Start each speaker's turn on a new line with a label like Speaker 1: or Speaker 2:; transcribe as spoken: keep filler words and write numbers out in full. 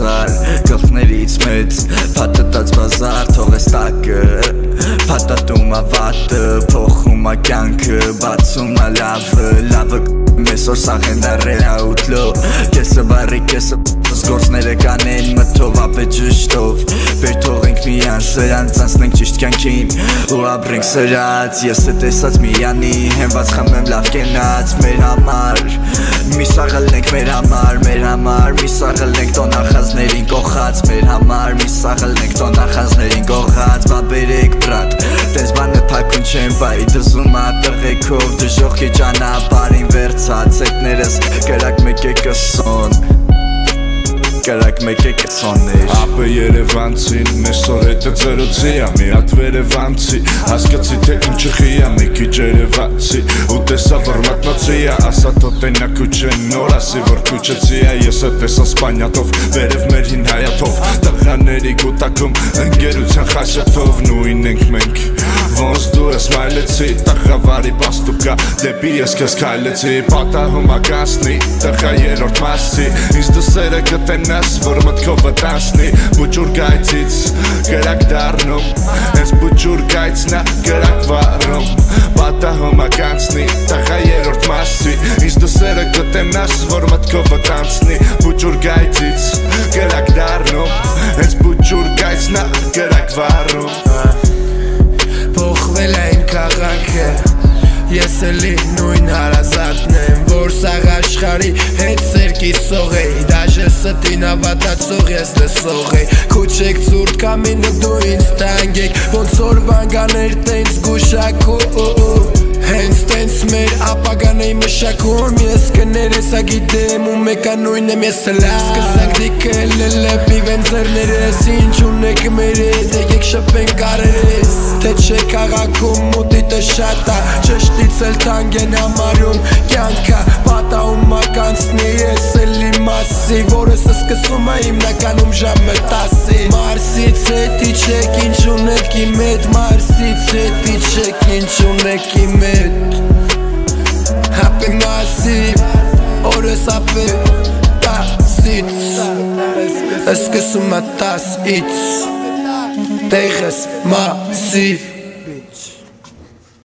Speaker 1: հազար գլխներից մեծ փաթաթած բազար թող ես տակը փաթաթում ավատը փոխում ա կյանքը բացում ա լավը լավը Mesor սաղենդարերա ուտլո Կեսը բարի կեսը գործները կանեն մթով ապե ճշտով Բեր թողենք միան սրան ծանցնենք ճիշտ կյանքին ու ապրենք սրած Ես է տեսած միանի հենված խմեմ լավ կենած մեր համար Մի սաղըլնենք մեր համար մեր համար Մի սաղըլնենք տոնախազներին կողած մեր համար Մի սաղըլնենք տոնախազներին կողած Բա բերեք բրատ Տենց բանը թակուն չեն վայ դզում ա տղեքով դժողքի ճանապարին վերցած Էտներս կրակ մեկ է կսոն Կրակ մեկ է կսոններ
Speaker 2: Ապը երևանցին Մեսոր հետը ծրոցի ա մի հատ վերևանցի Հասկացի թե ինչը խի ա մի քիչ երևացի Ու տեսա որ մատնացի ա ասա թո տենակ ու չեն նոր ասի որ կուչեցի ա Ես է տեսա սպանյատով վերև մերին հայաթով Տղաների կուտակում ընգերության խաշաթով Նույն ենք մենք Ոնց դու ես մայլեցի Տղավարի պաստուկա դեպի ես կես կայլեցի Պատահում ականցնի տղա երորդ մասի Ինձ դսերը կտենաս որ մտքով վտանցնի Բուջուր գայցից կրակ դարնում Ես բուջուր գայցնա կրակ վարում Պատահում ականցնի տղա երորդ մասի Ինձ դսերը կտենաս որ մտքով վտանցնի Բուջուր գայցից կրակ դարնում Ես բուջուր գայցնա կրակ վարում
Speaker 3: Փոխվել է իմ քաղաքը Ես էլի նույն հարազատն եմ Որ սաղ աշխարի հետ սերկի սողեի Դաժե ստին ավատացող ես լսողեի Քուչեք ծուրդ կամինը դու ինձ տանգեք Ոնց որ վանգաներ տենց գուշակում Հենց տենց մեր ապագանեի մշակում Ես կներես ագիտեմ ու մեկա նույն եմ ես լավ Սկսակ դիքը լելը պիվենձերներես Ինչ ունեք մեր հետ եկեք շպենք արերես Թե չէ կաղաքում մոտիտը շատ ա Ճշտից էլ թանկ են համարում կյանքա Պատահում մականցնի ես էլի մասի Որս սկսում է հիմնականում ժամը տասի Մարսից հետ իչեք ինչ ունեք իմ հետ Մարսից հետ իչեք ինչ ունեք իմ հետ Հապե մասիվ Օրս ապե տասից Սկսում է տասից Տեղս մասիվ